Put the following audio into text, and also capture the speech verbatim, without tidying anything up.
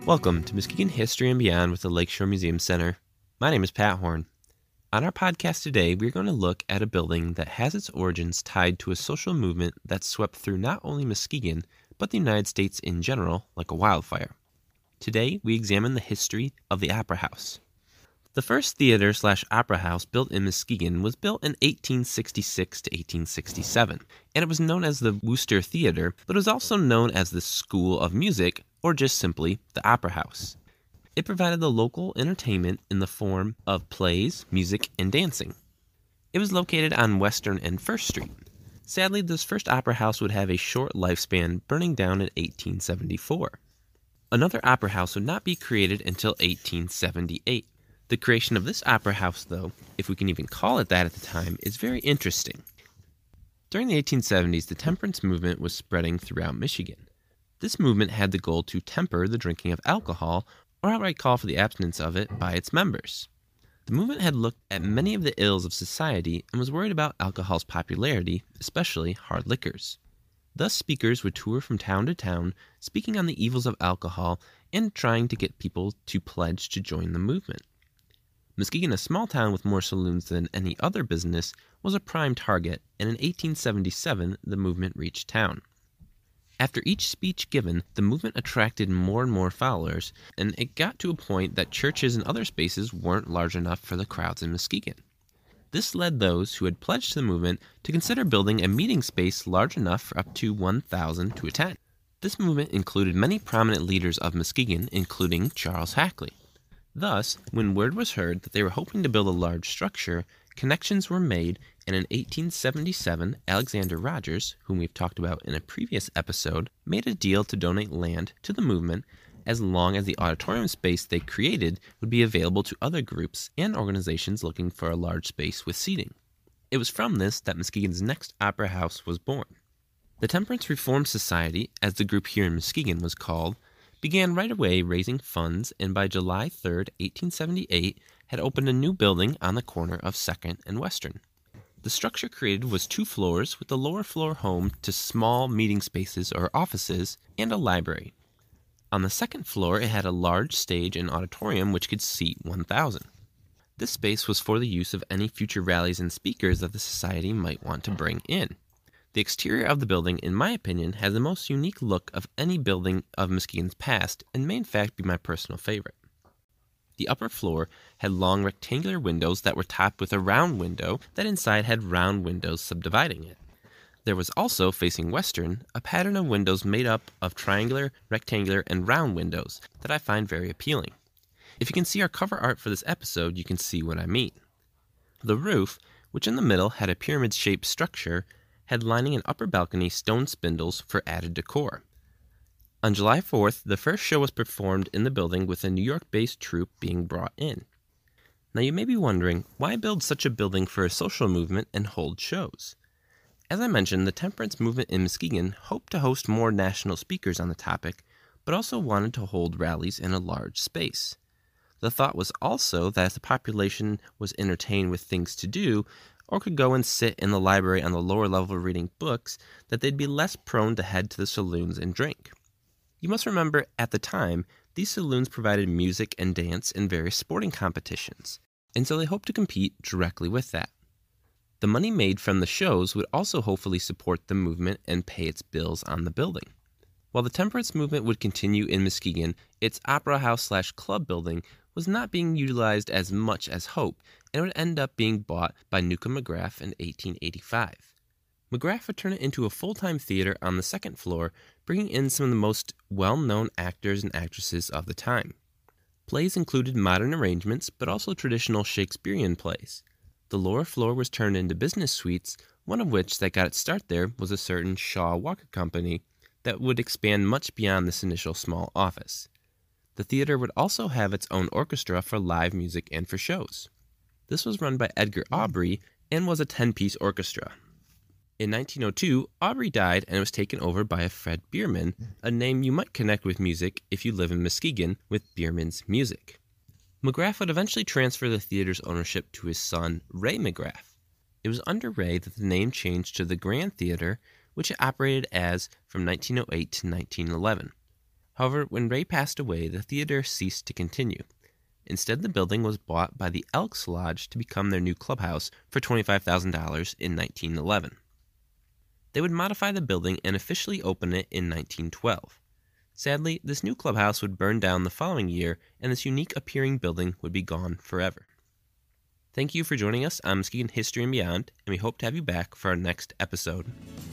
Welcome to Muskegon History and Beyond with the Lakeshore Museum Center. My name is Pat Horn. On our podcast today, we're going to look at a building that has its origins tied to a social movement that swept through not only Muskegon, but the United States in general like a wildfire. Today, we examine the history of the Opera House. The first theater slash opera house built in Muskegon was built in eighteen sixty-six to eighteen sixty-seven, and it was known as the Wooster Theater, but it was also known as the School of Music, or just simply the Opera House. It provided the local entertainment in the form of plays, music, and dancing. It was located on Western and First Street. Sadly, this first opera house would have a short lifespan, burning down in eighteen seventy-four. Another opera house would not be created until eighteen seventy-eight. The creation of this opera house, though, if we can even call it that at the time, is very interesting. During the eighteen seventies, the temperance movement was spreading throughout Michigan. This movement had the goal to temper the drinking of alcohol, or outright call for the abstinence of it by its members. The movement had looked at many of the ills of society and was worried about alcohol's popularity, especially hard liquors. Thus, speakers would tour from town to town, speaking on the evils of alcohol and trying to get people to pledge to join the movement. Muskegon, a small town with more saloons than any other business, was a prime target, and in eighteen seventy-seven, the movement reached town. After each speech given, the movement attracted more and more followers, and it got to a point that churches and other spaces weren't large enough for the crowds in Muskegon. This led those who had pledged to the movement to consider building a meeting space large enough for up to one thousand to attend. This movement included many prominent leaders of Muskegon, including Charles Hackley. Thus, when word was heard that they were hoping to build a large structure, connections were made, and in eighteen seventy-seven, Alexander Rogers, whom we've talked about in a previous episode, made a deal to donate land to the movement as long as the auditorium space they created would be available to other groups and organizations looking for a large space with seating. It was from this that Muskegon's next opera house was born. The Temperance Reform Society, as the group here in Muskegon was called, began right away raising funds, and by July third, eighteen seventy-eight, had opened a new building on the corner of second and Western. The structure created was two floors, with the lower floor home to small meeting spaces or offices and a library. On the second floor, it had a large stage and auditorium which could seat one thousand. This space was for the use of any future rallies and speakers that the society might want to bring in. The exterior of the building, in my opinion, has the most unique look of any building of Muskegon's past, and may in fact be my personal favorite. The upper floor had long rectangular windows that were topped with a round window that inside had round windows subdividing it. There was also, facing western, a pattern of windows made up of triangular, rectangular, and round windows that I find very appealing. If you can see our cover art for this episode, you can see what I mean. The roof, which in the middle had a pyramid-shaped structure, had lining and upper balcony stone spindles for added decor. On July fourth, the first show was performed in the building with a New York-based troupe being brought in. Now you may be wondering, why build such a building for a social movement and hold shows? As I mentioned, the temperance movement in Muskegon hoped to host more national speakers on the topic, but also wanted to hold rallies in a large space. The thought was also that if the population was entertained with things to do, or could go and sit in the library on the lower level reading books, that they'd be less prone to head to the saloons and drink. You must remember, at the time, these saloons provided music and dance and various sporting competitions, and so they hoped to compete directly with that. The money made from the shows would also hopefully support the movement and pay its bills on the building. While the temperance movement would continue in Muskegon, its opera house slash club building was not being utilized as much as hoped, and would end up being bought by Newcomb McGrath in eighteen eighty-five. McGrath would turn it into a full-time theater on the second floor, bringing in some of the most well-known actors and actresses of the time. Plays included modern arrangements, but also traditional Shakespearean plays. The lower floor was turned into business suites, one of which that got its start there was a certain Shaw Walker Company that would expand much beyond this initial small office. The theater would also have its own orchestra for live music and for shows. This was run by Edgar Aubrey and was a ten-piece orchestra. In nineteen oh two, Aubrey died and was taken over by a Fred Bierman, a name you might connect with music if you live in Muskegon with Bierman's Music. McGrath would eventually transfer the theater's ownership to his son, Ray McGrath. It was under Ray that the name changed to the Grand Theater, which it operated as from nineteen oh eight to nineteen eleven. However, when Ray passed away, the theater ceased to continue. Instead, the building was bought by the Elks Lodge to become their new clubhouse for twenty-five thousand dollars in nineteen eleven. They would modify the building and officially open it in nineteen twelve. Sadly, this new clubhouse would burn down the following year, and this unique appearing building would be gone forever. Thank you for joining us on Muskegon History and Beyond, and we hope to have you back for our next episode.